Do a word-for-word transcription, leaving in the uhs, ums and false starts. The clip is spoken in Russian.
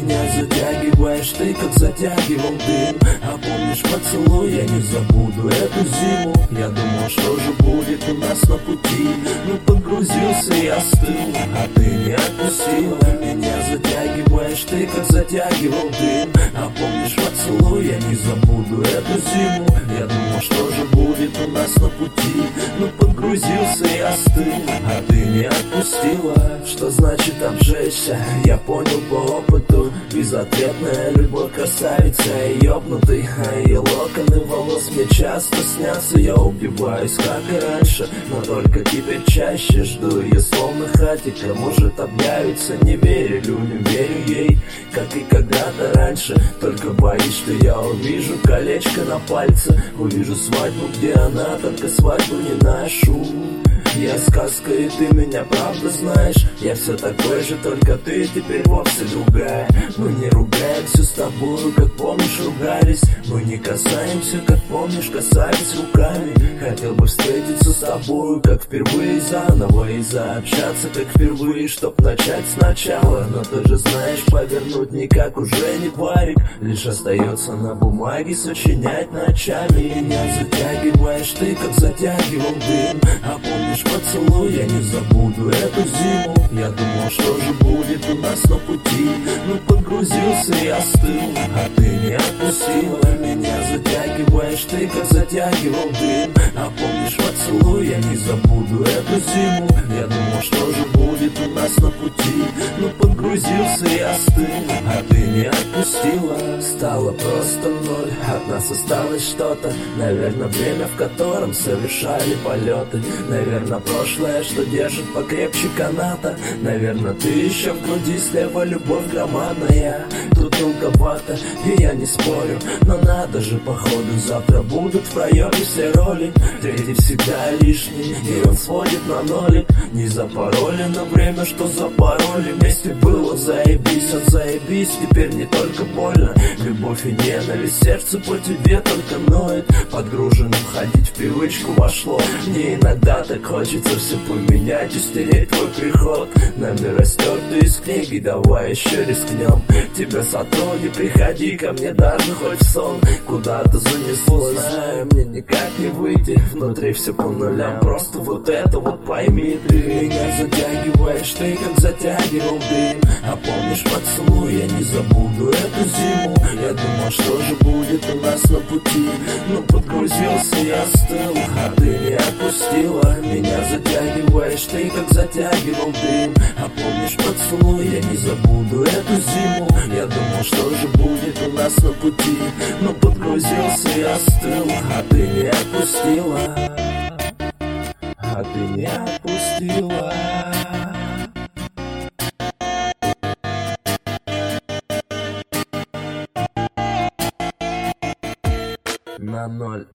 Меня затягиваешь ты, как затягивал дым. А помнишь поцелуй, я не забуду эту зиму. Я думал, что же будет у нас на пути, но погрузился и остыл, а ты не отпустила. Меня затягиваешь ты, как затягивал дым. А помнишь поцелуй, я не забуду эту зиму. Я думал, что же будет у нас на пути, но погрузился и остыл, а ты не отпустила. Что значит обжечься, я понял по опыту. Безответная любовь красавица и ёбнутый, а ее локоны волос мне часто снятся. Я убиваюсь, как и раньше, но только теперь чаще жду ее, словно хатика может объявиться. Не верю людям, верю ей, как и когда-то раньше. Только боюсь, что я увижу колечко на пальце, увижу свадьбу, где она, только свадьбу не ношу. Я сказка, и ты меня правда знаешь. Я все такой же, только ты теперь вовсе другая. Мы не ругаемся с тобою, как помнишь ругались. Мы не касаемся, как помнишь касались руками. Хотел бы встретиться с тобою, как впервые заново, и заобщаться, как впервые, чтоб начать сначала. Но ты же знаешь, повернуть никак уже не варик. Лишь остается на бумаге сочинять ночами. Меня затягиваешь ты, как затягивал дым. А помнишь поцелуй, я не забуду эту зиму. Я думал, что же будет у нас на пути, но погрузился и остыл, а ты не отпустила. Меня затягиваешь ты, как затягивал дым. А помнишь поцелуй, я не забуду эту зиму. Я думал, что же будет у нас на пути, но погрузился и остыл, а ты не отпустила. Стало просто ноль, от нас осталось что-то. Наверное, время, в котором совершали полеты. Наверное, прошлое, что держит покрепче каната. Наверное, ты еще в груди, слева любовь громадная. Тут долговато, и я не спорю, но надо же, походу, завтра будут в проеме все роли. Третий всегда лишний, и он сводит на нолик. Не запаролено время, что запороли. Вместе было заебись, от заебись теперь не только больно. Любовь и ненависть, сердце по тебе только ноет. Подгруженным ходить в привычку вошло. Мне иногда так хочется все поменять и стереть твой приход. Нами растертый из книги, давай еще рискнем. Тебя сотру, не приходи ко мне даже хоть в сон. Куда-то занесло, знаю, мне никак не выйти. Внутри все по нулям, просто вот это вот пойми ты. Меня затягиваешь ты, как затягивал дым. А помнишь поцелуй, я не забуду эту зиму. Я думал, что же будет у нас на пути, но погрузился и остыл, а ты не отпустила. Меня затягиваешь ты, как затягивал дым. А помнишь поцелуй, я не забуду эту зиму. Я думал, что же будет у нас на пути, но погрузился и остыл, а ты не отпустила. А ты не отпустила. На ноль.